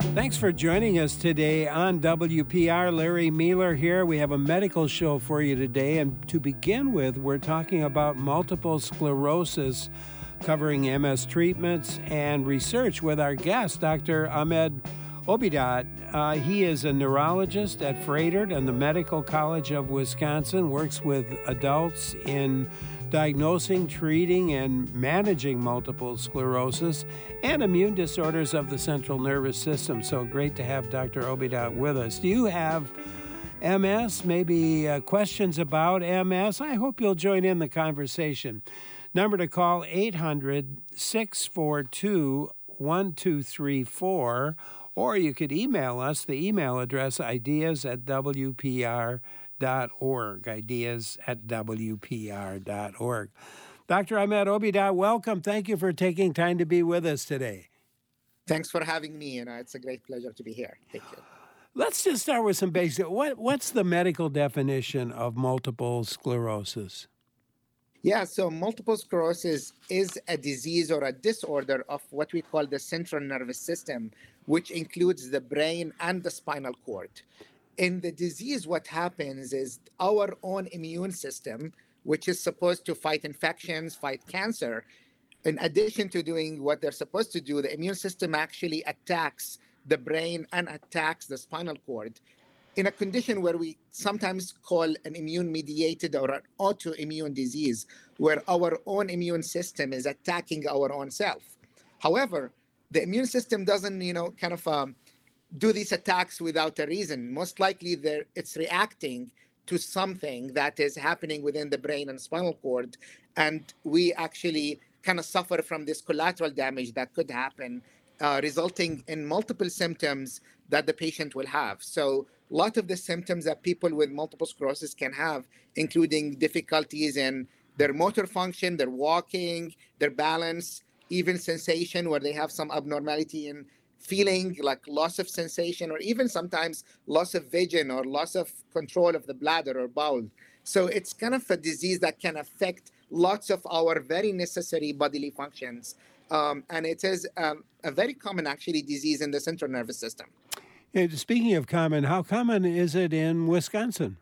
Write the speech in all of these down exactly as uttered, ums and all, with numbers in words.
Thanks for joining us today on W P R. Larry Mueller here. We have a medical show for you today. And to begin with, we're talking about multiple sclerosis, covering M S treatments and research with our guest, Doctor Ahmed Obidat. Uh, he is a neurologist at Froedtert and the Medical College of Wisconsin, works with adults in diagnosing, treating, and managing multiple sclerosis and immune disorders of the central nervous system. So great to have Doctor Obidat with us. Do you have M S, maybe uh, questions about M S? I hope you'll join in the conversation. Number to call, eight hundred, six four two, one two three four, or you could email us. The email address, ideas at W P R dot org, ideas at W P R dot org. Doctor Ahmed Obidat, welcome. Thank you for taking time to be with us today. Thanks for having me, and it's a great pleasure to be here. Thank you. Let's just start with some basic. What, what's the medical definition of multiple sclerosis? Yeah, so multiple sclerosis is a disease or a disorder of what we call the central nervous system, which includes the brain and the spinal cord. In the disease, what happens is our own immune system, which is supposed to fight infections, fight cancer, in addition to doing what they're supposed to do, the immune system actually attacks the brain and attacks the spinal cord in a condition where we sometimes call an immune-mediated or an autoimmune disease, where our own immune system is attacking our own self. However, the immune system doesn't, you know, kind of um, do these attacks without a reason. Most likely it's reacting to something that is happening within the brain and spinal cord. And we actually kind of suffer from this collateral damage that could happen, uh, resulting in multiple symptoms that the patient will have. So a lot of the symptoms that people with multiple sclerosis can have, including difficulties in their motor function, their walking, their balance, even sensation, where they have some abnormality in feeling, like loss of sensation, or even sometimes loss of vision or loss of control of the bladder or bowel. So it's kind of a disease that can affect lots of our very necessary bodily functions. Um, and it is um, a very common, actually, disease in the central nervous system. And speaking of common, how common is it in Wisconsin?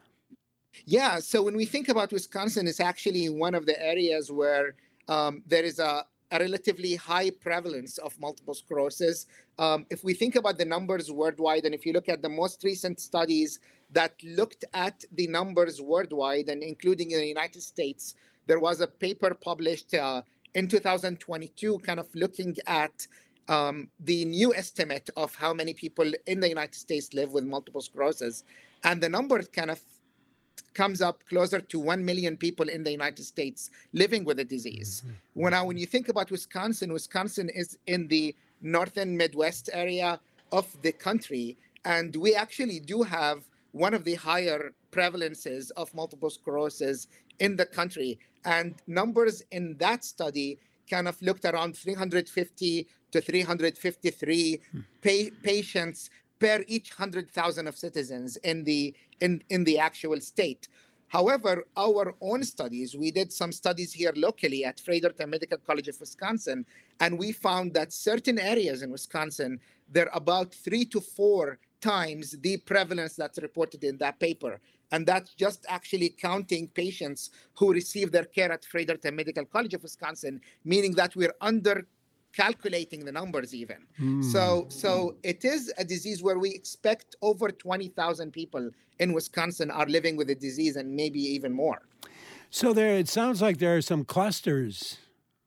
Yeah, so when we think about Wisconsin, it's actually one of the areas where um, there is a a relatively high prevalence of multiple sclerosis. Um, if we think about the numbers worldwide, and if you look at the most recent studies that looked at the numbers worldwide, and including in the United States, there was a paper published uh, in two thousand twenty-two kind of looking at um, the new estimate of how many people in the United States live with multiple sclerosis. And the number kind of comes up closer to one million people in the United States living with the disease. Mm-hmm. When, now, when you think about Wisconsin, Wisconsin is in the northern Midwest area of the country, and we actually do have one of the higher prevalences of multiple sclerosis in the country. And numbers in that study kind of looked around three hundred fifty to three hundred fifty-three mm-hmm. pa- patients per each one hundred thousand of citizens in the in, in the actual state. However, our own studies, we did some studies here locally at Froedtert and Medical College of Wisconsin, and we found that certain areas in Wisconsin, they're about three to four times the prevalence that's reported in that paper. And that's just actually counting patients who receive their care at Froedtert and Medical College of Wisconsin, meaning that we're under calculating the numbers even. Mm. So so it is a disease where we expect over twenty thousand people in Wisconsin are living with the disease, and maybe even more. So there, it sounds like there are some clusters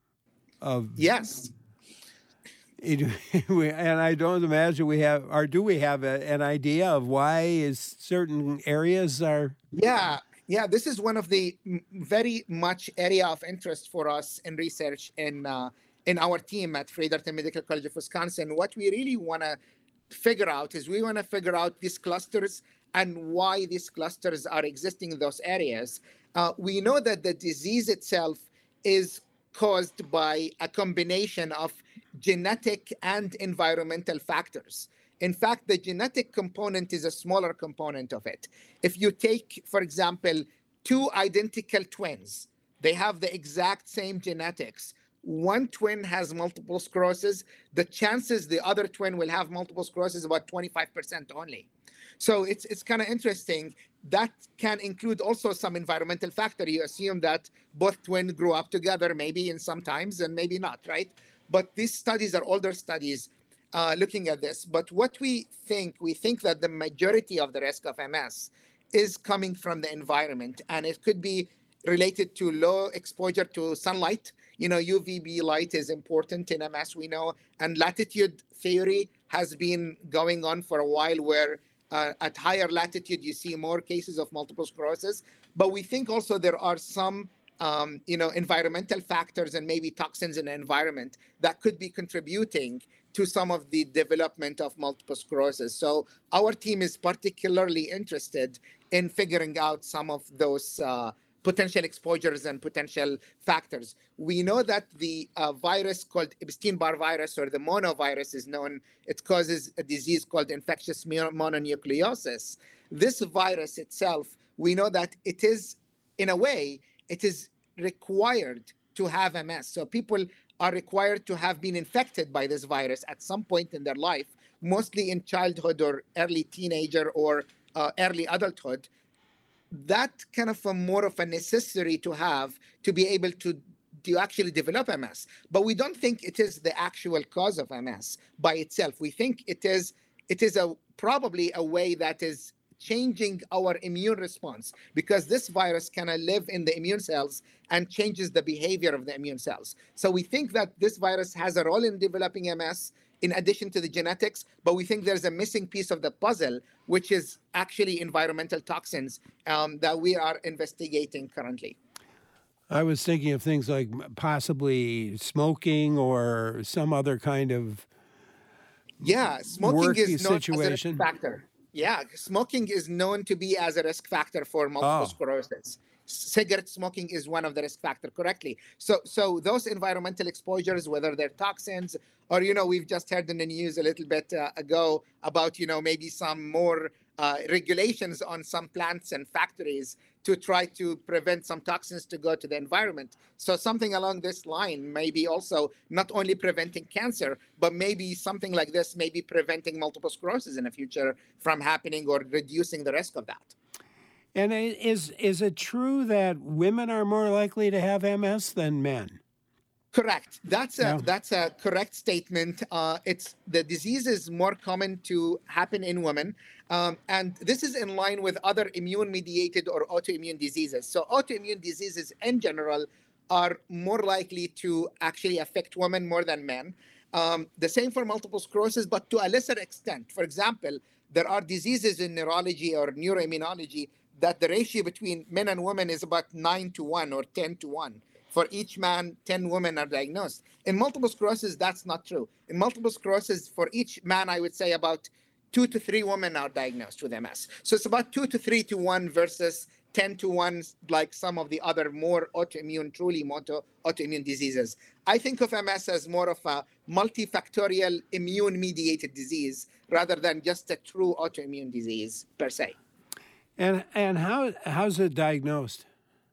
of... Yes. It, and I don't imagine we have, or do we have a, an idea of why is certain areas are... Yeah. Yeah, this is one of the very much area of interest for us in research in uh, in our team at Froedtert and Medical College of Wisconsin. What we really want to figure out is we want to figure out these clusters and why these clusters are existing in those areas. Uh, we know that the disease itself is caused by a combination of genetic and environmental factors. In fact, the genetic component is a smaller component of it. If you take, for example, two identical twins, they have the exact same genetics, one twin has multiple sclerosis, the chances the other twin will have multiple sclerosis is about twenty-five percent only. So it's it's kind of interesting. That can include also some environmental factor. You assume that both twins grew up together, maybe in some times and maybe not, right? But these studies are older studies uh, looking at this. But what we think, we think that the majority of the risk of M S is coming from the environment, and it could be related to low exposure to sunlight. You know, U V B light is important in M S, we know, and latitude theory has been going on for a while where uh, at higher latitude, you see more cases of multiple sclerosis. But we think also there are some um, you know, environmental factors and maybe toxins in the environment that could be contributing to some of the development of multiple sclerosis. So our team is particularly interested in figuring out some of those uh, potential exposures and potential factors. We know that the uh, virus called Epstein-Barr virus, or the monovirus, is known. It causes a disease called infectious mononucleosis. This virus itself, we know that it is, in a way, it is required to have M S. So people are required to have been infected by this virus at some point in their life, mostly in childhood or early teenager or uh, early adulthood. That kind of a more of a necessary to have to be able to, to actually develop M S. But we don't think it is the actual cause of M S by itself. We think it is it is a probably a way that is changing our immune response, because this virus can live in the immune cells and changes the behavior of the immune cells. So we think that this virus has a role in developing M S in addition to the genetics, but we think there's a missing piece of the puzzle, which is actually environmental toxins um, that we are investigating currently. I was thinking of things like possibly smoking or some other kind of yeah, smoking is known situation. as a risk factor. Yeah, smoking is known to be as a risk factor for multiple Oh. sclerosis. Cigarette smoking is one of the risk factors, correctly. So, so those environmental exposures, whether they're toxins or, you know, we've just heard in the news a little bit uh, ago about, you know, maybe some more uh, regulations on some plants and factories to try to prevent some toxins to go to the environment. So something along this line may be also not only preventing cancer, but maybe something like this may be preventing multiple sclerosis in the future from happening or reducing the risk of that. And is is it true that women are more likely to have M S than men? Correct. That's a Yeah. that's a correct statement. Uh, it's the disease is more common to happen in women, um, and this is in line with other immune-mediated or autoimmune diseases. So autoimmune diseases in general are more likely to actually affect women more than men. Um, the same for multiple sclerosis, but to a lesser extent. For example, there are diseases in neurology or neuroimmunology that the ratio between men and women is about nine to one or ten to one. For each man, ten women are diagnosed. In multiple sclerosis, that's not true. In multiple sclerosis, for each man, I would say about two to three women are diagnosed with M S. So it's about two to three to one versus ten to one, like some of the other more autoimmune, truly moto, autoimmune diseases. I think of M S as more of a multifactorial immune-mediated disease rather than just a true autoimmune disease per se. And and how how's it diagnosed?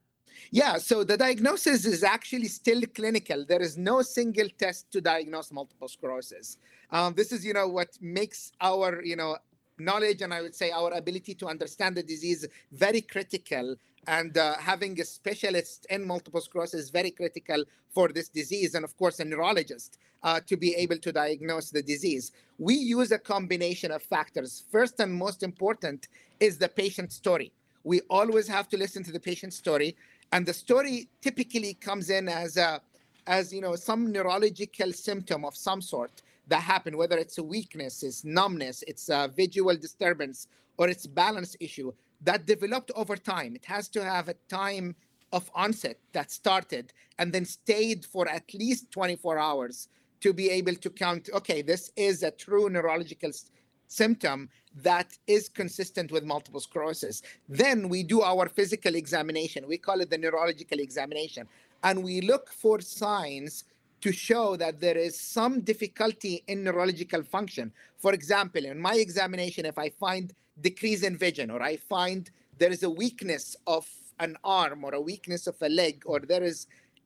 Yeah, so the diagnosis is actually still clinical. There is no single test to diagnose multiple sclerosis. Um, this is, you know, what makes our, you know, knowledge and I would say our ability to understand the disease very critical. And uh, having a specialist in multiple sclerosis is very critical for this disease. And of course, a neurologist uh, to be able to diagnose the disease. We use a combination of factors. First and most important is the patient story. We always have to listen to the patient story. And the story typically comes in as a, as you know, some neurological symptom of some sort that happen, whether it's a weakness, it's numbness, it's a visual disturbance, or it's balance issue that developed over time. It has to have a time of onset that started and then stayed for at least twenty-four hours to be able to count, okay, this is a true neurological s- symptom that is consistent with multiple sclerosis. Then we do our physical examination. We call it the neurological examination. And we look for signs to show that there is some difficulty in neurological function. For example, in my examination, if I find decrease in vision, or I find there is a weakness of an arm or a weakness of a leg, or there is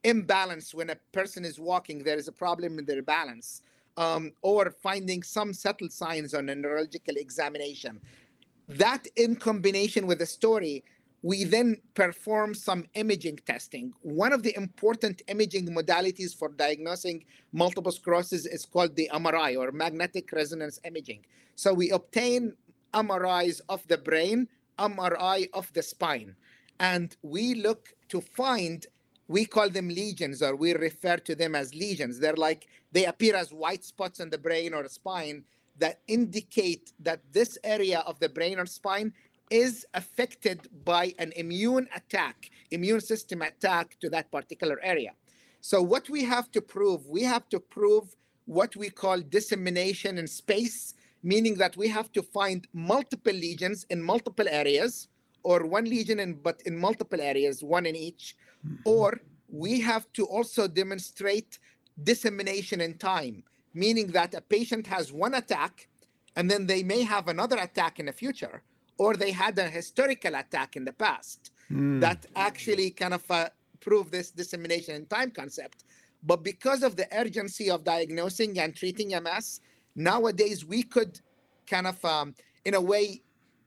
imbalance when a person is walking, there is a problem in their balance, um, or finding some subtle signs on a neurological examination. That in combination with the story, we then perform some imaging testing. One of the important imaging modalities for diagnosing multiple sclerosis is called the M R I, or magnetic resonance imaging. So we obtain M R Is of the brain, M R I of the spine, and we look to find, we call them lesions, or we refer to them as lesions. They're like, they appear as white spots on the brain or spine that indicate that this area of the brain or spine is affected by an immune attack, immune system attack to that particular area. So what we have to prove, we have to prove what we call dissemination in space, meaning that we have to find multiple lesions in multiple areas, or one lesion in, but in multiple areas, one in each, or we have to also demonstrate dissemination in time, meaning that a patient has one attack and then they may have another attack in the future, or they had a historical attack in the past mm. that actually kind of uh, prove this dissemination in time concept. But because of the urgency of diagnosing and treating M S, nowadays we could kind of, um, in a way,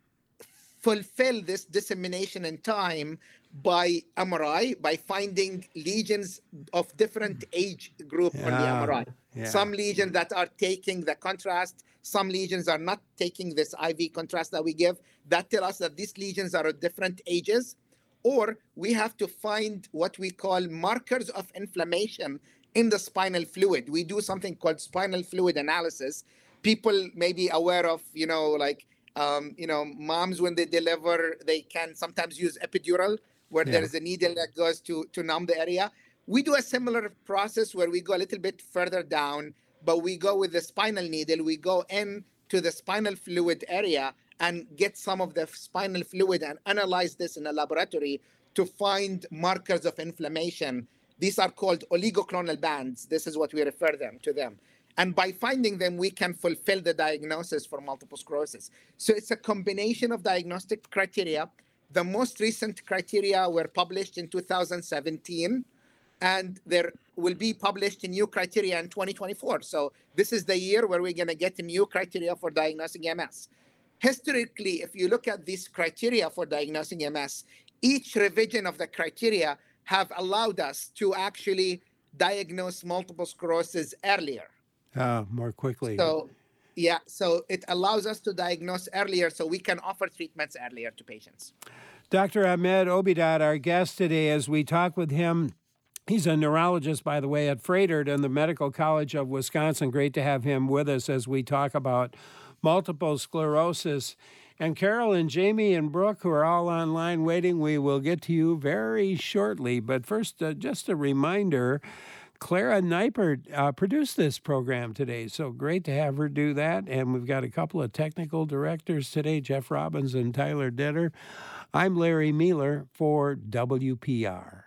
fulfill this dissemination in time by M R I, by finding lesions of different age group yeah. on the M R I. Yeah. Some lesions that are taking the contrast, some lesions are not taking this I V contrast that we give. That tell us that these lesions are at different ages. Or we have to find what we call markers of inflammation in the spinal fluid. We do something called spinal fluid analysis. People may be aware of, you know, like, um, you know, moms when they deliver, they can sometimes use epidural, where yeah. there is a needle that goes to, to numb the area. We do a similar process where we go a little bit further down, but we go with the spinal needle. We go into the spinal fluid area and get some of the spinal fluid and analyze this in a laboratory to find markers of inflammation. These are called oligoclonal bands. This is what we refer them to them. And by finding them, we can fulfill the diagnosis for multiple sclerosis. So it's a combination of diagnostic criteria. The most recent criteria were published in two thousand seventeen, and there will be published a new criteria in twenty twenty-four. So this is the year where we're going to get a new criteria for diagnosing M S. Historically, if you look at these criteria for diagnosing M S, each revision of the criteria have allowed us to actually diagnose multiple sclerosis earlier. Uh, more quickly. So, yeah, so it allows us to diagnose earlier so we can offer treatments earlier to patients. Doctor Ahmed Obeidat, our guest today, as we talk with him. He's a neurologist, by the way, at Froedtert and the Medical College of Wisconsin. Great to have him with us as we talk about multiple sclerosis. And Carol and Jamie and Brooke, who are all online waiting, we will get to you very shortly. But first, uh, just a reminder, Clara Neipert uh, produced this program today, so great to have her do that. And we've got a couple of technical directors today, Jeff Robbins and Tyler Detter. I'm Larry Mealer for W P R.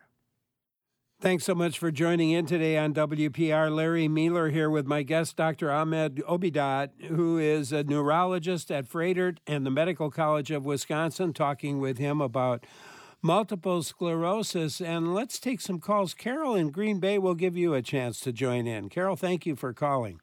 Thanks so much for joining in today on W P R. Larry Mealer here with my guest, Doctor Ahmed Obeidat, who is a neurologist at Froedtert and the Medical College of Wisconsin, talking with him about multiple sclerosis. And let's take some calls. Carol in Green Bay will give you a chance to join in. Carol, thank you for calling.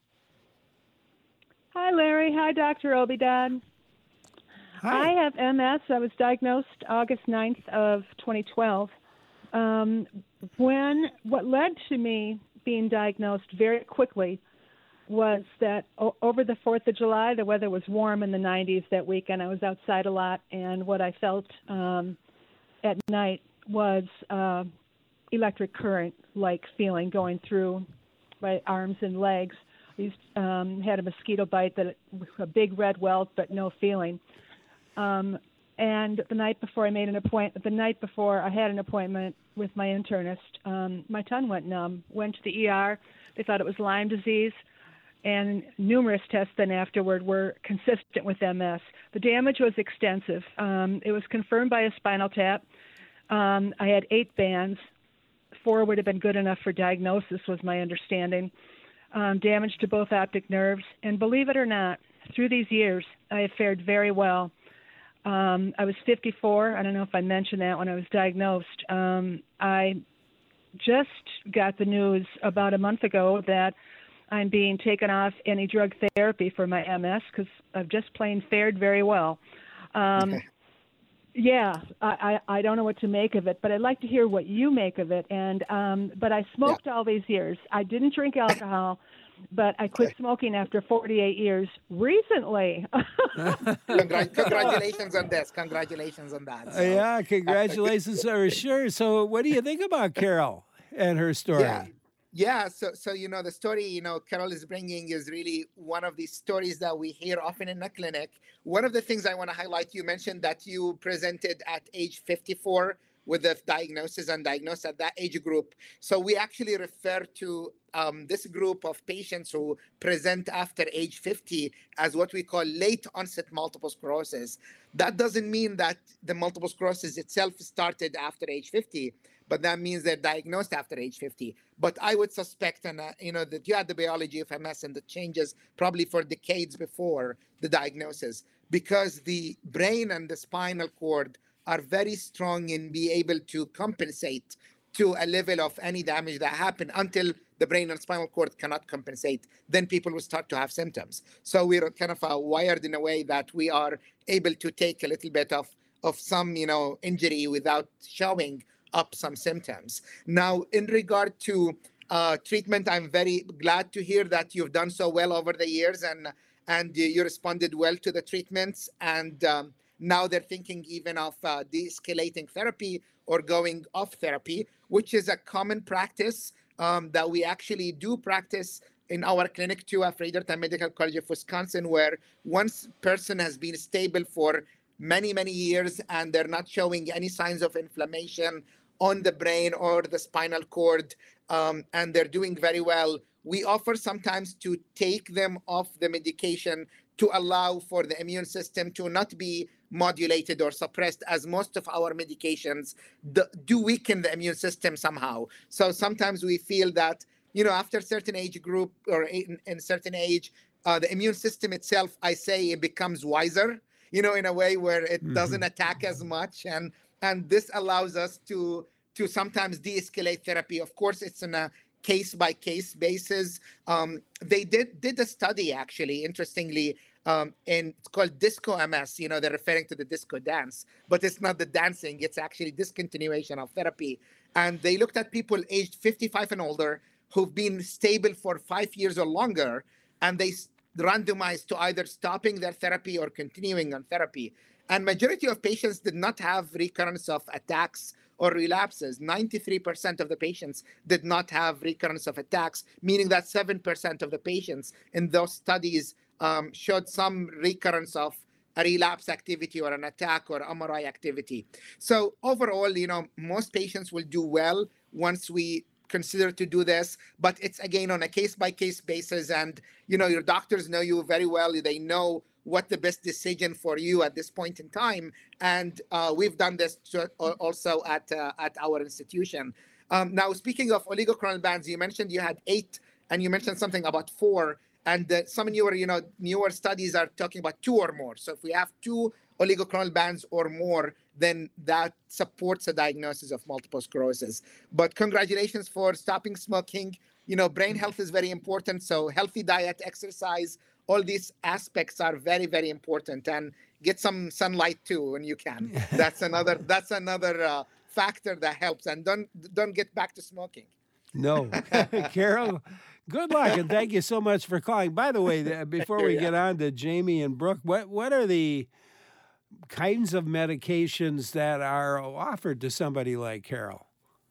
Hi, Larry. Hi, Doctor Obeidat. Hi. I have M S. I was diagnosed August ninth of twenty twelve. Um, when what led to me being diagnosed very quickly was that o- over the fourth of July, the weather was warm in the nineties that weekend. I was outside a lot, and what I felt um, at night was uh, electric current-like feeling going through my arms and legs. I used, um, had a mosquito bite, that a big red welt, but no feeling. Um, and the night before I made an appointment, the night before I had an appointment with my internist, um, my tongue went numb. Went to the E R. They thought it was Lyme disease, and numerous tests then afterward were consistent with M S. The damage was extensive. Um, it was confirmed by a spinal tap. Um, I had eight bands. Four would have been good enough for diagnosis, was my understanding. Um, damage to both optic nerves. And believe it or not, through these years, I have fared very well. Um, I was fifty-four. I don't know if I mentioned that when I was diagnosed. Um, I just got the news about a month ago that I'm being taken off any drug therapy for my M S because I've just plain fared very well. Um, yeah, I, I, I don't know what to make of it, but I'd like to hear what you make of it. And um, but I smoked yeah. all these years. I didn't drink alcohol, but I quit smoking after forty-eight years recently. Congra- congratulations on this. Congratulations on that. So. Uh, yeah, congratulations for sure. So what do you think about Carol and her story? Yeah. Yeah, so so you know the story you know Carol is bringing is really one of these stories that we hear often in the clinic. One of the things I want to highlight, you mentioned that you presented at age fifty-four with the diagnosis and diagnosed at that age group. So we actually refer to um, this group of patients who present after age fifty as what we call late onset multiple sclerosis. That doesn't mean that the multiple sclerosis itself started after age fifty. But that means they're diagnosed after age fifty. But I would suspect, and uh, you know, that you had the biology of M S and the changes probably for decades before the diagnosis, because the brain and the spinal cord are very strong in being able to compensate to a level of any damage that happened until the brain and spinal cord cannot compensate. Then people will start to have symptoms. So we're kind of uh, wired in a way that we are able to take a little bit of, of some, you know, injury without showing up some symptoms. Now, in regard to uh, treatment, I'm very glad to hear that you've done so well over the years and and you responded well to the treatments. And um, now they're thinking even of uh, de-escalating therapy or going off therapy, which is a common practice um, that we actually do practice in our clinic too at Fredericton Medical College of Wisconsin, where once person has been stable for many, many years and they're not showing any signs of inflammation on the brain or the spinal cord, um, and they're doing very well, we offer sometimes to take them off the medication to allow for the immune system to not be modulated or suppressed, as most of our medications do weaken the immune system somehow. So sometimes we feel that, you know, after a certain age group or in, in certain age, uh, the immune system itself, I say, it becomes wiser, you know, in a way where it mm-hmm. doesn't attack as much. And and this allows us to to sometimes de-escalate therapy. Of course, it's in a case-by-case basis. Um, they did did a study, actually, interestingly, um, and it's called disco M S. You know, they're referring to the disco dance, but it's not the dancing. It's actually discontinuation of therapy. And they looked at people aged fifty-five and older who've been stable for five years or longer, and they randomized to either stopping their therapy or continuing on therapy. And majority of patients did not have recurrence of attacks or relapses. ninety-three percent of the patients did not have recurrence of attacks, meaning that seven percent of the patients in those studies um, showed some recurrence of a relapse activity or an attack or M R I activity. So overall, you know, most patients will do well once we consider to do this, but it's again on a case-by-case basis. And, you know, your doctors know you very well. They know what the best decision for you at this point in time. And uh, we've done this to, uh, also at uh, at our institution. Um, now, speaking of oligoclonal bands, you mentioned you had eight, and you mentioned something about four. And uh, some newer, you know, newer studies are talking about two or more. So if we have two oligoclonal bands or more, then that supports a diagnosis of multiple sclerosis. But congratulations for stopping smoking. You know, brain health is very important. So healthy diet, exercise, all these aspects are very, very important. And get some sunlight too when you can. That's another. That's another uh, factor that helps. And don't don't get back to smoking. No, Carol. Good luck, and thank you so much for calling. By the way, before we get on to Jamie and Brooke, what what are the kinds of medications that are offered to somebody like Carol?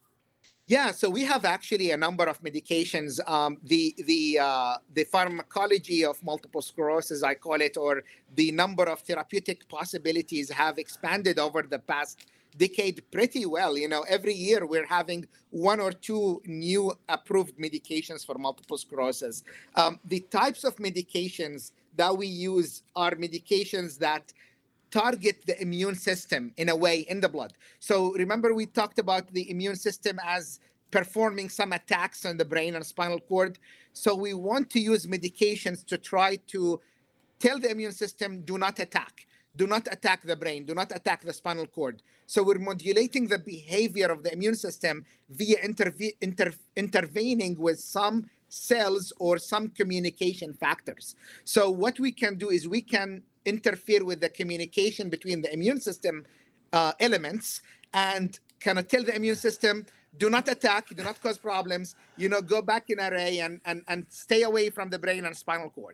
Yeah, so we have actually a number of medications. Um, the the uh, the pharmacology of multiple sclerosis, I call it, or the number of therapeutic possibilities have expanded over the past decade pretty well. You know, every year we're having one or two new approved medications for multiple sclerosis. Um, the types of medications that we use are medications that target the immune system in a way in the blood. So remember, we talked about the immune system as performing some attacks on the brain and spinal cord. So we want to use medications to try to tell the immune system, do not attack. do not attack the brain, do not attack the spinal cord. So we're modulating the behavior of the immune system via interve- inter- intervening with some cells or some communication factors. So what we can do is we can interfere with the communication between the immune system uh, elements and kind of tell the immune system, do not attack, do not cause problems, you know, go back in array and, and, and stay away from the brain and spinal cord.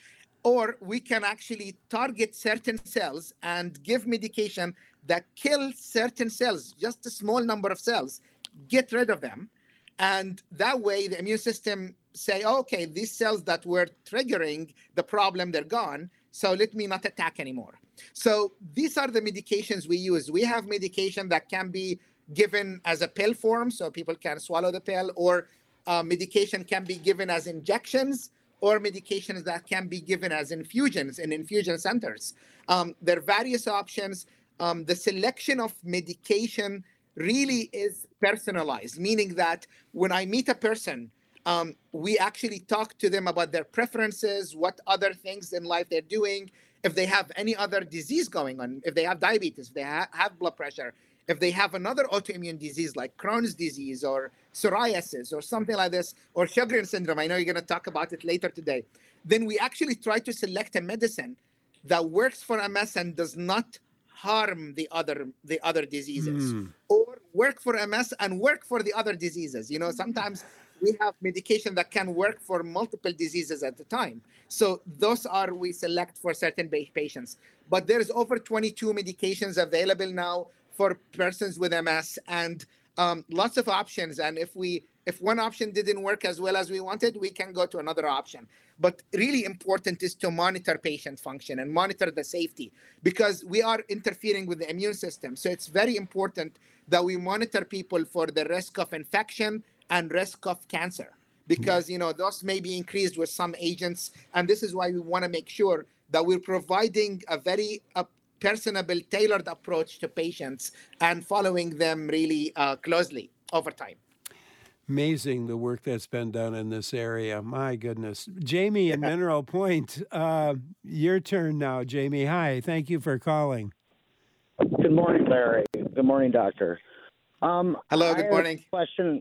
Or we can actually target certain cells and give medication that kill certain cells, just a small number of cells, get rid of them. And that way the immune system say, oh, okay, these cells that were triggering the problem, they're gone. So let me not attack anymore. So these are the medications we use. We have medication that can be given as a pill form, so people can swallow the pill, or uh, medication can be given as injections, or medications that can be given as infusions in infusion centers. Um, there are various options. Um, the selection of medication really is personalized, meaning that when I meet a person, um, we actually talk to them about their preferences, what other things in life they're doing, if they have any other disease going on, if they have diabetes, if they ha- have blood pressure, if they have another autoimmune disease like Crohn's disease or psoriasis or something like this, or Sjogren's syndrome, I know you're going to talk about it later today, then we actually try to select a medicine that works for M S and does not harm the other the other diseases, mm. or work for M S and work for the other diseases. You know, sometimes we have medication that can work for multiple diseases at the time. So those are we select for certain patients. But there's over twenty-two medications available now for persons with M S, and um, lots of options. And if we if one option didn't work as well as we wanted, we can go to another option. But really important is to monitor patient function and monitor the safety, because we are interfering with the immune system. So it's very important that we monitor people for the risk of infection and risk of cancer, because you know those may be increased with some agents. And this is why we want to make sure that we're providing a very uh, personable, tailored approach to patients and following them really uh, closely over time. Amazing the work that's been done in this area. My goodness. Jamie in Mineral Point, uh, your turn now, Jamie. Hi, thank you for calling. Good morning, Larry. Good morning, Doctor. Um, Hello, good morning. Question.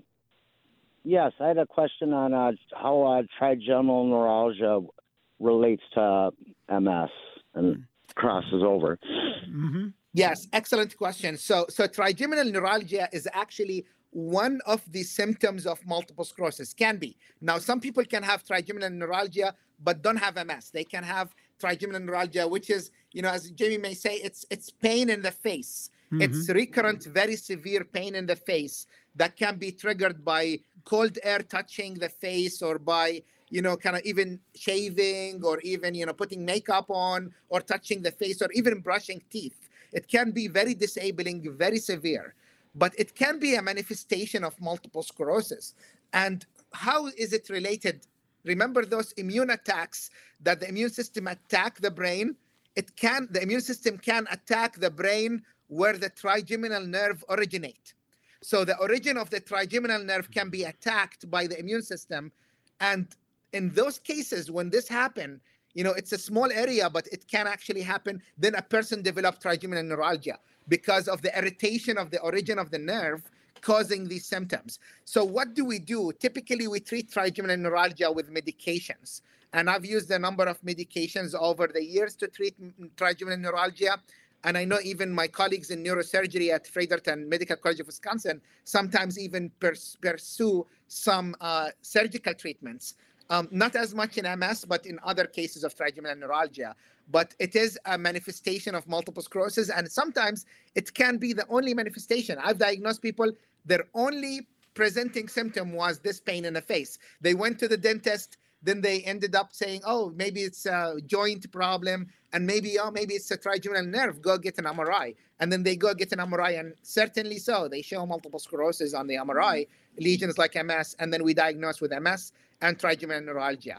Yes, I had a question on uh, how uh, trigeminal neuralgia relates to M S and crosses over. Mm-hmm. Yes, excellent question. So, so trigeminal neuralgia is actually one of the symptoms of multiple sclerosis. Can be. Now, some people can have trigeminal neuralgia but don't have M S. They can have trigeminal neuralgia, which is, you know, as Jamie may say, it's it's pain in the face. Mm-hmm. It's recurrent, very severe pain in the face that can be triggered by cold air touching the face, or by, you know, kind of even shaving, or even, you know, putting makeup on, or touching the face, or even brushing teeth. It can be very disabling, very severe, but it can be a manifestation of multiple sclerosis. And how is it related? Remember those immune attacks that the immune system attack the brain? It can, the immune system can attack the brain where the trigeminal nerve originate. So the origin of the trigeminal nerve can be attacked by the immune system. And in those cases, when this happens, you know, it's a small area, but it can actually happen. Then a person develops trigeminal neuralgia because of the irritation of the origin of the nerve causing these symptoms. So what do we do? Typically, we treat trigeminal neuralgia with medications. And I've used a number of medications over the years to treat trigeminal neuralgia. And I know even my colleagues in neurosurgery at Fredericton Medical College of Wisconsin sometimes even pers- pursue some uh, surgical treatments. Um, not as much in M S, but in other cases of trigeminal neuralgia. But it is a manifestation of multiple sclerosis, and sometimes it can be the only manifestation. I've diagnosed people, their only presenting symptom was this pain in the face. They went to the dentist, then they ended up saying, oh, maybe it's a joint problem, and maybe, oh, maybe it's a trigeminal nerve, go get an M R I. And then they go get an M R I, and certainly so, they show multiple sclerosis on the M R I, lesions like M S, and then we diagnose with M S and trigeminal neuralgia.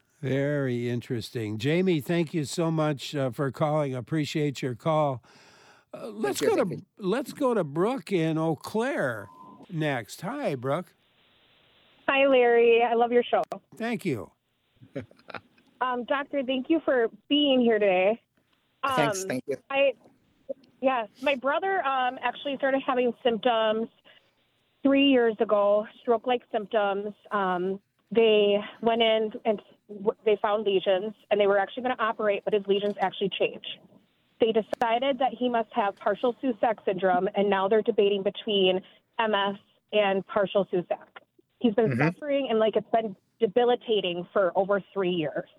Very interesting. Jamie, thank you so much uh, for calling. Appreciate your call. Uh, let's you, go to you. let's go to Brooke in Eau Claire next. Hi, Brooke. Hi, Larry. I love your show. Thank you. um, doctor, thank you for being here today. Thanks. Um, Thank you. I yes, my brother um, actually started having symptoms three years ago, stroke-like symptoms. Um, they went in and w- they found lesions, and they were actually going to operate, but his lesions actually changed. They decided that he must have partial Susac syndrome, and now they're debating between M S and partial Susac. He's been Mhm. suffering, and like it's been debilitating for over three years.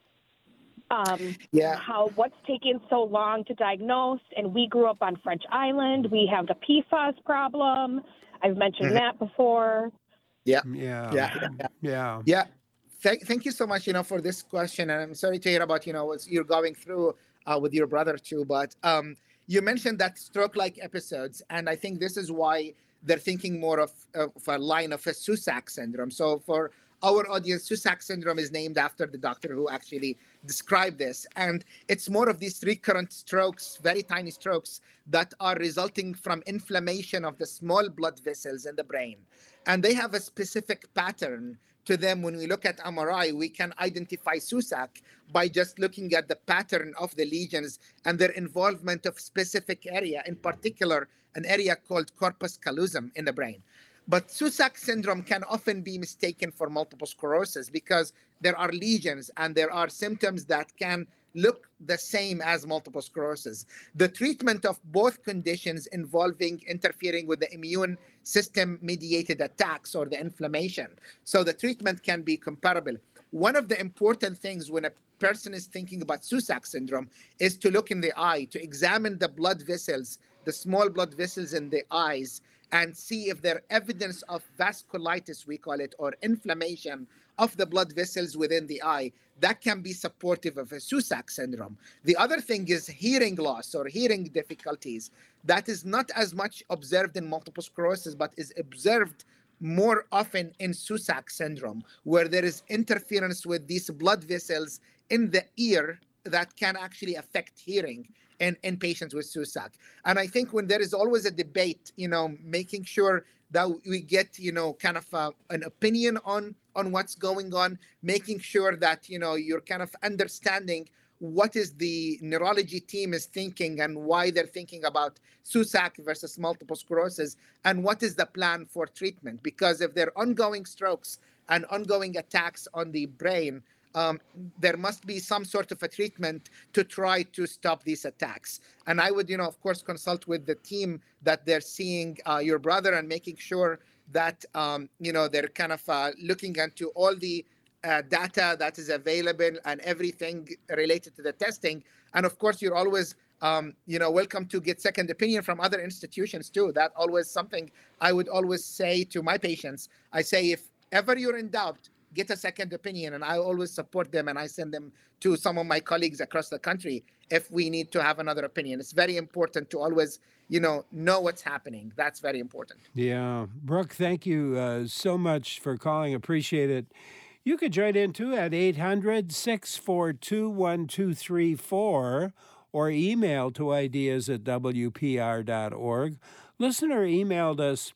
Um, Yeah. how what's taking so long to diagnose? And we grew up on French Island. We have the P FAS problem. I've mentioned Mhm. that before. Yeah. Yeah. Yeah. Yeah. Yeah. Yeah. Yeah. Thank, thank you so much, you know, for this question. And I'm sorry to hear about, you know, what you're going through uh, with your brother too. But um, you mentioned that stroke-like episodes, and I think this is why they're thinking more of, of a line of a Susac syndrome. So for our audience, Susac syndrome is named after the doctor who actually described this. And it's more of these recurrent strokes, very tiny strokes that are resulting from inflammation of the small blood vessels in the brain. And they have a specific pattern to them. When we look at M R I, we can identify Susac by just looking at the pattern of the lesions and their involvement of specific area, in particular, an area called corpus callosum in the brain. But Susac syndrome can often be mistaken for multiple sclerosis because there are lesions and there are symptoms that can look the same as multiple sclerosis. The treatment of both conditions involving interfering with the immune system mediated attacks or the inflammation. So the treatment can be comparable. One of the important things when a person is thinking about Susac syndrome is to look in the eye, to examine the blood vessels, the small blood vessels in the eyes, and see if there evidence of vasculitis, we call it, or inflammation of the blood vessels within the eye. That can be supportive of a Susac syndrome. The other thing is hearing loss or hearing difficulties. That is not as much observed in multiple sclerosis, but is observed more often in Susac syndrome, where there is interference with these blood vessels in the ear that can actually affect hearing in, in patients with Susac. And I think when there is always a debate, you know, making sure that we get, you know, kind of uh, an opinion on, on what's going on, making sure that, you know, you're kind of understanding what is the neurology team is thinking and why they're thinking about Susac versus multiple sclerosis, and what is the plan for treatment. Because if there are ongoing strokes and ongoing attacks on the brain, um, there must be some sort of a treatment to try to stop these attacks. And I would, you know, of course, consult with the team that they're seeing uh, your brother and making sure that, um, you know, they're kind of uh, looking into all the uh, data that is available and everything related to the testing. And of course, you're always, um, you know, welcome to get second opinion from other institutions too. That always something I would always say to my patients. I say, if ever you're in doubt, get a second opinion, and I always support them, and I send them to some of my colleagues across the country if we need to have another opinion. It's very important to always, you know, know what's happening. That's very important. Yeah. Brooke, thank you uh, so much for calling. Appreciate it. You could join in too at eight hundred, six four two, one two three four or email to ideas at w p r dot org. Listener emailed us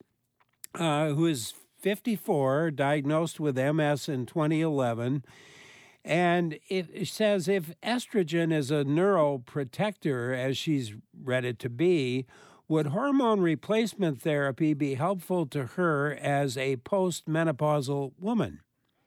uh, who is fifty-four, diagnosed with M S in twenty eleven. And it says if estrogen is a neuroprotector, as she's read it to be, would hormone replacement therapy be helpful to her as a postmenopausal woman?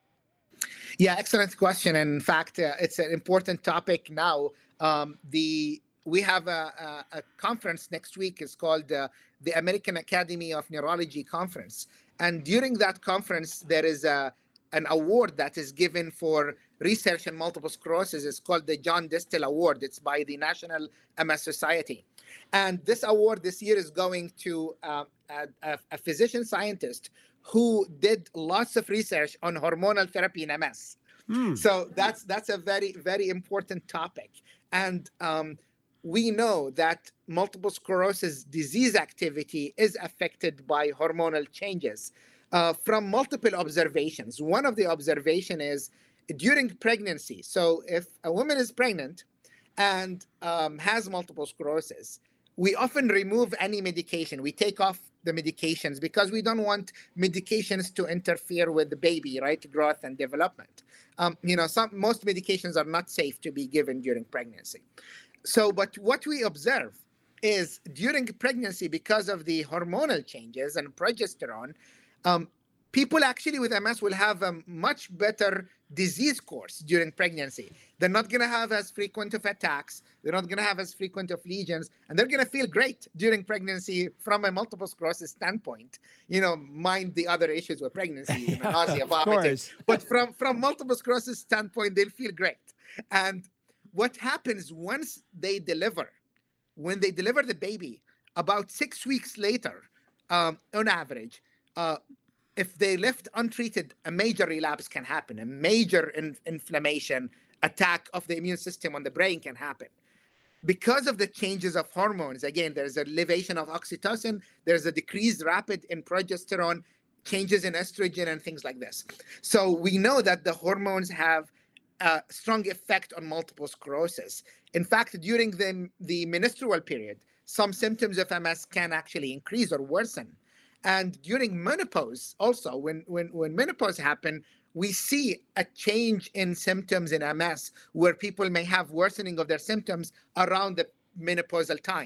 Yeah, excellent question. And in fact, uh, it's an important topic now. Um, the we have a, a, a conference next week. It's called uh, the American Academy of Neurology Conference. And during that conference, there is a, an award that is given for research in multiple sclerosis. It's called the John Distel Award. It's by the National M S Society. And this award this year is going to uh, a, a physician scientist who did lots of research on hormonal therapy in M S. Mm. So that's that's a very, very important topic. And um, we know that multiple sclerosis disease activity is affected by hormonal changes uh, from multiple observations. One of the observation is during pregnancy. So if a woman is pregnant and um, has multiple sclerosis, we often remove any medication. We take off the medications because we don't want medications to interfere with the baby, right, growth and development. Um, you know, some most medications are not safe to be given during pregnancy. so, but what we observe is during pregnancy, because of the hormonal changes and progesterone, um, people actually with M S will have a much better disease course during pregnancy. They're not going to have as frequent of attacks. They're not going to have as frequent of lesions, and they're going to feel great during pregnancy from a multiple sclerosis standpoint. You know, mind the other issues with pregnancy, you know, nausea, vomiting. But from, from multiple sclerosis standpoint, they'll feel great. And what happens once they deliver, when they deliver the baby, about six weeks later, um, on average, uh, if they left untreated, a major relapse can happen. A major in, inflammation, attack of the immune system on the brain can happen. Because of the changes of hormones, again, there's an elevation of oxytocin, there's a decrease rapid in progesterone, changes in estrogen and things like this. So we know that the hormones have a strong effect on multiple sclerosis. In fact, during the, the menstrual period, some symptoms of M S can actually increase or worsen. And during menopause, also, when, when, when menopause happens, we see a change in symptoms in M S where people may have worsening of their symptoms around the menopausal time.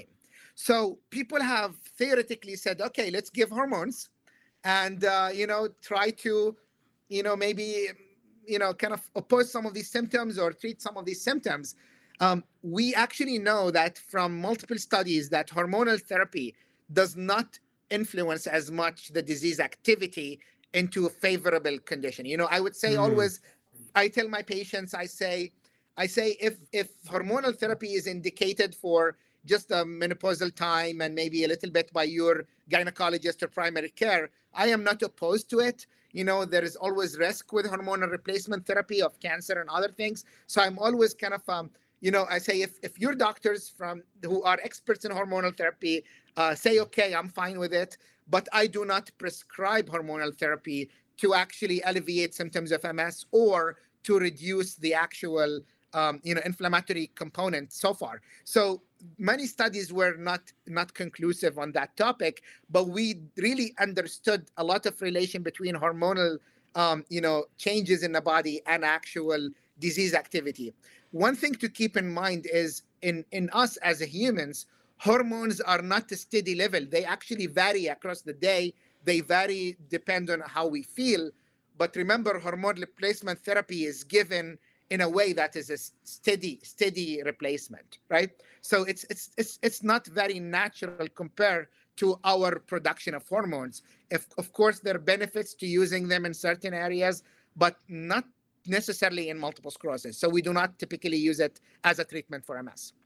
So people have theoretically said, okay, let's give hormones and, uh, you know, try to, you know, maybe, you know, kind of oppose some of these symptoms or treat some of these symptoms. Um, we actually know that from multiple studies that hormonal therapy does not influence as much the disease activity into a favorable condition. You know, I would say mm. always, I tell my patients, I say, I say if if hormonal therapy is indicated for just a menopausal time and maybe a little bit by your gynecologist or primary care, I am not opposed to it. You know, there is always risk with hormonal replacement therapy of cancer and other things. So I'm always kind of, um, you know, I say if, if your doctors from who are experts in hormonal therapy uh, say, okay, I'm fine with it, but I do not prescribe hormonal therapy to actually alleviate symptoms of M S or to reduce the actual, um, you know, inflammatory component so far. So many studies were not not conclusive on that topic, but we really understood a lot of relation between hormonal, um, you know, changes in the body and actual disease activity. One thing to keep in mind is in, in us as humans, hormones are not a steady level. They actually vary across the day. They vary depend on how we feel. But remember, hormone replacement therapy is given in a way that is a steady, steady replacement, right? So it's it's it's it's not very natural compared to our production of hormones. If of course there are benefits to using them in certain areas, but not necessarily in multiple sclerosis. So we do not typically use it as a treatment for M S.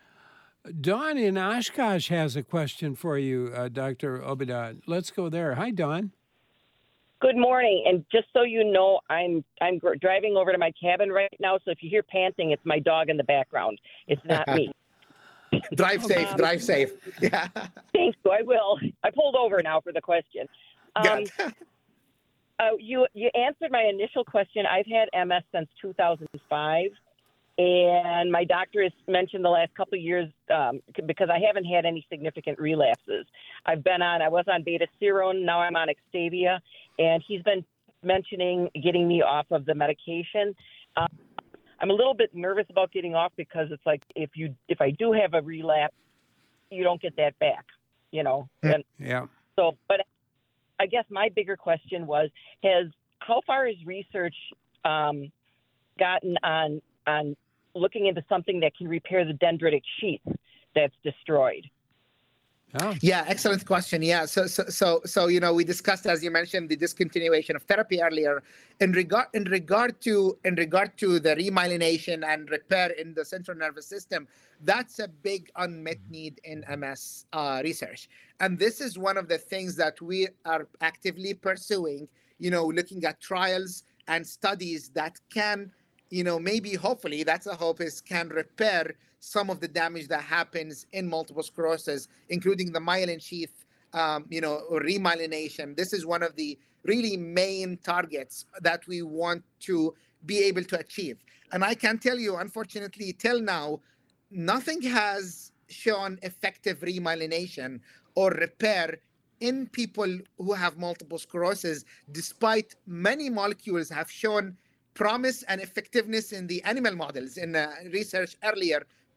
Dawn in Oshkosh has a question for you, uh, Doctor Obidad. Let's go there. Hi, Dawn. Good morning, and just so you know, I'm I'm gr- driving over to my cabin right now, so if you hear panting, it's my dog in the background. It's not me. Drive safe, um, drive safe. Yeah. Thank you, I will. I pulled over now for the question. Um, uh, you, you answered my initial question. I've had M S since two thousand five, and my doctor has mentioned the last couple of years um, because I haven't had any significant relapses. I've been on, I was on beta-serone, now I'm on Extavia, and he's been mentioning getting me off of the medication. Um, I'm a little bit nervous about getting off because it's like if you if I do have a relapse, you don't get that back, you know. And yeah. So, but I guess my bigger question was: has how far has research um, gotten on on looking into something that can repair the dendritic sheath that's destroyed? Oh. Yeah, excellent question. Yeah, so so so so you know, we discussed, as you mentioned, the discontinuation of therapy earlier. In regard in regard to in regard to the remyelination and repair in the central nervous system, that's a big unmet need in M S uh, research, and this is one of the things that we are actively pursuing. You know, looking at trials and studies that can, you know, maybe hopefully that's a hope is can repair some of the damage that happens in multiple sclerosis, including the myelin sheath, um, you know, or remyelination. This is one of the really main targets that we want to be able to achieve. And I can tell you, unfortunately, till now, nothing has shown effective remyelination or repair in people who have multiple sclerosis, despite many molecules have shown promise and effectiveness in the animal models in uh, research earlier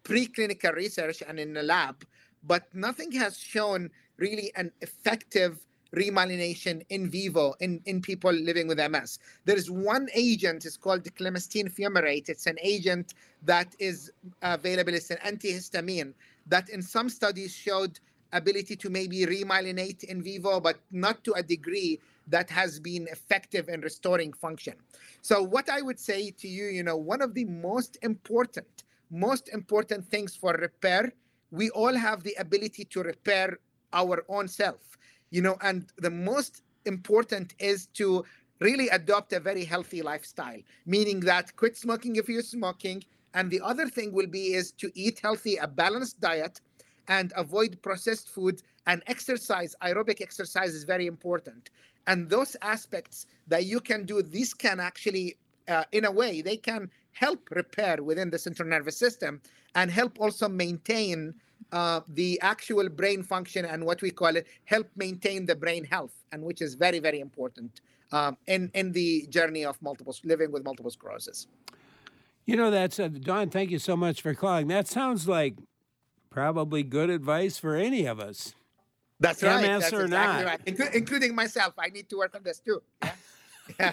preclinical research and in the lab, but nothing has shown really an effective remyelination in vivo in, in people living with M S. There is one agent, it's called the clemastine fumarate. It's an agent that is available. It's an antihistamine that in some studies showed ability to maybe remyelinate in vivo, but not to a degree that has been effective in restoring function. So what I would say to you, you know, one of the most important, most important things for repair, we all have the ability to repair our own self, you know, and the most important is to really adopt a very healthy lifestyle, meaning that quit smoking if you're smoking. And the other thing will be is to eat healthy, a balanced diet, and avoid processed food and exercise. Aerobic exercise is very important. And those aspects that you can do, these can actually, uh, in a way, they can help repair within the central nervous system and help also maintain uh, the actual brain function and what we call it, help maintain the brain health, and which is very, very important um, in, in the journey of multiple living with multiple sclerosis. You know, that's, uh, Don, thank you so much for calling. That sounds like probably good advice for any of us. That's right. M S That's or exactly not. right. Inclu- including myself. I need to work on this too. Yeah?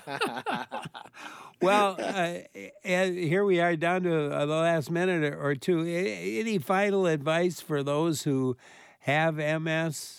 Well, uh, and here we are down to uh, the last minute or two. Any final advice for those who have M S?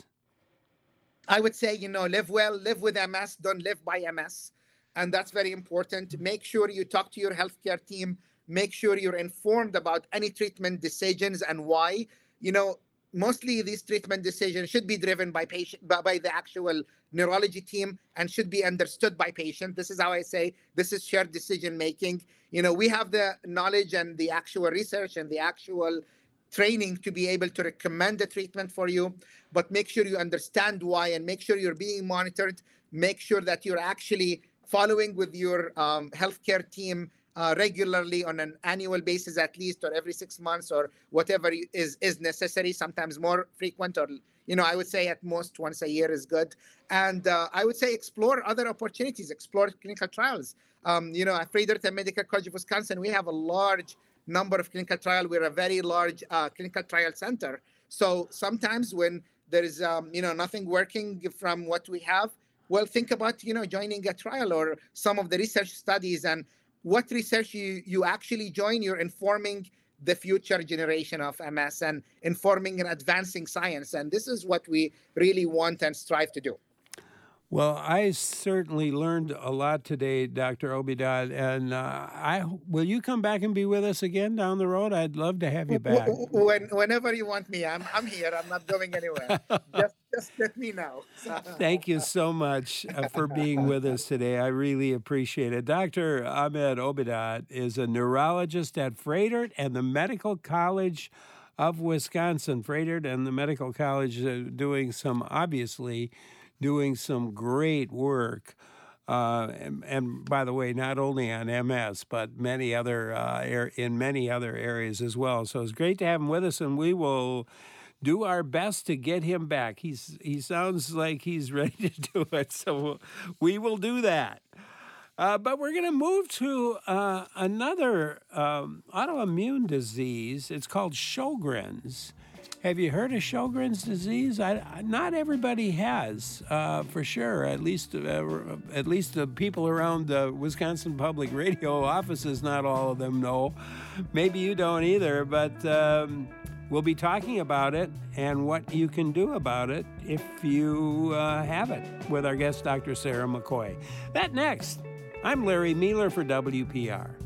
I would say, you know, live well, live with M S, don't live by M S. And that's very important. Make sure you talk to your healthcare team. Make sure you're informed about any treatment decisions and why. You know, mostly these treatment decisions should be driven by patient, by, by the actual neurology team and should be understood by patient. This is how I say this is shared decision making. You know, we have the knowledge and the actual research and the actual training to be able to recommend the treatment for you, but make sure you understand why and make sure you're being monitored. Make sure that you're actually following with your um, healthcare team Uh, regularly on an annual basis at least, or every six months or whatever is is necessary, sometimes more frequent, or you know I would say at most once a year is good. And uh, I would say explore other opportunities, explore clinical trials. Um, you know, at Fredericton Medical College of Wisconsin, we have a large number of clinical trials. We're a very large uh, clinical trial center. So sometimes when there is um, you know nothing working from what we have, well, think about you know joining a trial or some of the research studies. And what research you, you actually join, you're informing the future generation of M S and informing and advancing science. And this is what we really want and strive to do. Well, I certainly learned a lot today, Doctor Obidad, and uh, I will you come back and be with us again down the road? I'd love to have you back. When, whenever you want me, I'm I'm here. I'm not going anywhere. just just let me know. Thank you so much uh, for being with us today. I really appreciate it. Doctor Ahmed Obidad is a neurologist at Froedtert and the Medical College of Wisconsin. Froedtert and the Medical College are doing some, obviously, doing some great work. Uh, and, and by the way, not only on M S, but many other uh, er, in many other areas as well. So it's great to have him with us, and we will do our best to get him back. He's he sounds like he's ready to do it, so we will do that. Uh, but we're going to move to uh, another um, autoimmune disease. It's called Sjogren's. Have you heard of Sjogren's disease? I, not everybody has, uh, for sure. At least, uh, at least the people around the Wisconsin Public Radio offices, not all of them know. Maybe you don't either, but um, we'll be talking about it and what you can do about it if you uh, have it with our guest, Doctor Sarah McCoy. That next. I'm Larry Mealer for W P R.